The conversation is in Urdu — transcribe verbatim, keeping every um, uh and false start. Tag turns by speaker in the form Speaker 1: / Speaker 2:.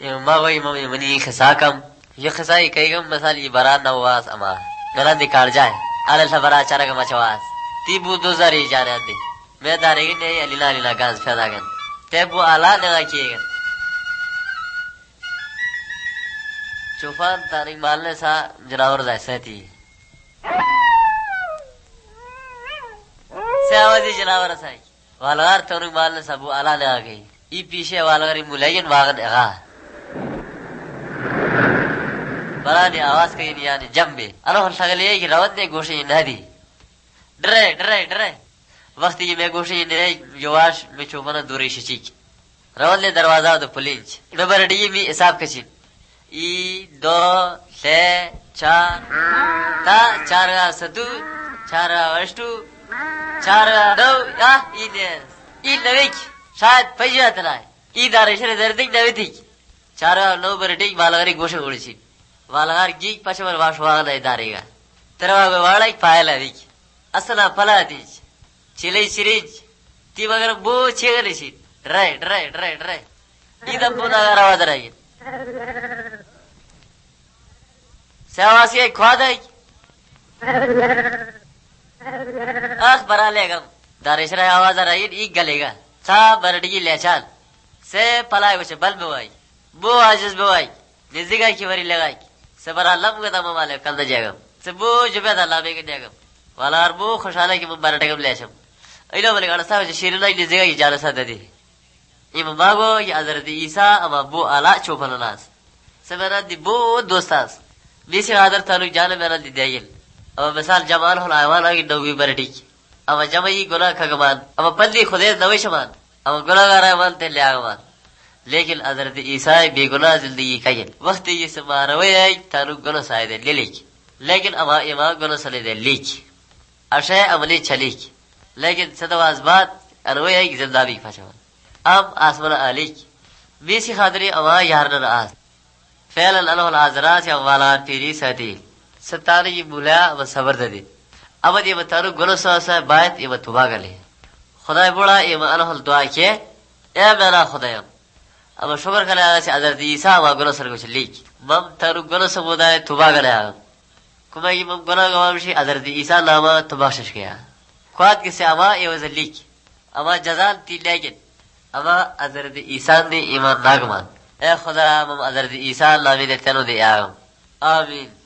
Speaker 1: ما وای ما منی خساکم یہ خسائی کیگم مثال یہ برا نواز اما گلا نکال جائے ال صبر چارا کا مچواس تی بو دو زری جانے دے میں دارے نے علی لا لا گاز پیدا گن تے بو اعلی نہ کیے چوفان تاریخ مالنے سا جناور جیسے تھی سیاوازی جناور سائی والغار تاریخ مالنے سا بو اعلی نہ گئی ای پیچھے والغاری ملین واغن اغا برانی آواز کہیں یعنی جنبے انہوں شغلیے کی روت نے گوشی نہ دی ڈرے ڈرے ڈرے وقت یہ میں گوشی نے جواش میں چوبنا دوری شچیک روت نے دروازہ دو پولیس نمبر ڈی میں حساب کچین ای دو سے چار تا چار سدو چار اشتو چار دو یا ای دیس ای نویک شاید پیجات نائے ای دارشن دردک نویتیک چار نمبر ڈی بالغری گوشی گوڑی چین والغار گیگ پچمر واش واغن ادارے گا تروا واڑا پائلا ویک اصلا پلا دیج چلی سریج تی مگر بو چیگلی سی ڈرے ڈرے ڈرے ڈرے ایدم بونا روا درائی سیواسی ایک خواد ہے آخ برا لے گا دارش رہے آواز رہی ایک گلے گا سا بردگی لے چال سے پلائے وچے بل بوائی بو عاجز بوائی نزدگائی کی وری لگائی سبرا لم گدا مالے کل نہ جائے گا سبو جبے دا لابے کے جائے گا والا بو خوشالہ کی مبارک ٹکم لیشم ایلو بلے گڑا صاحب شیرنا کی جگہ کی جالسا ددی یم ماگو یا حضرت عیسی اما بو اعلی چوپن ناس سبرا دی بو دوستاس بیسی حاضر تعلق جان میرا دی دیل اما مثال جمال ہل ایوان کی نوی برٹی اما جمعی گناہ کگمان اما پندی خودی نوی شمان اما گناہ گار ایوان تے لیا گمان لیکن حضرت عیسی بے گناہ زندگی کائل وقت یہ سماروی ہے تانو گناہ سائے دے لے لیک لیکن اما ایمان گناہ سلے دے لیک اشے عملی چلیک لیکن ستواز بات انوی ہے زندہ بھی پھچوان اب آسمان آلیک بیسی خاطری اما یارنن آس فعلا انہو الحضرات یا والان پیری ساتی ستانی یہ مولا اما صبر دے اما دی اما تانو گناہ سا بایت اما توبہ گلے خدای بڑا اما انہو الدعا کیے اے میرا خدایم اما شکر کرے آگا سے حضرت عیسیٰ اما گناہ سر کچھ لیک مم تانو گناہ سمودا ہے توبہ گلے آگا کما یہ مم گناہ گوامشی حضرت عیسیٰ ناما توبہ شش گیا خواد کسی اما ایوز لیک اما جزان تی لیکن اما حضرت عیسیٰ نے ایمان ناگمان اے خدا مم حضرت عیسیٰ نامی دے تنو دے آگم آمین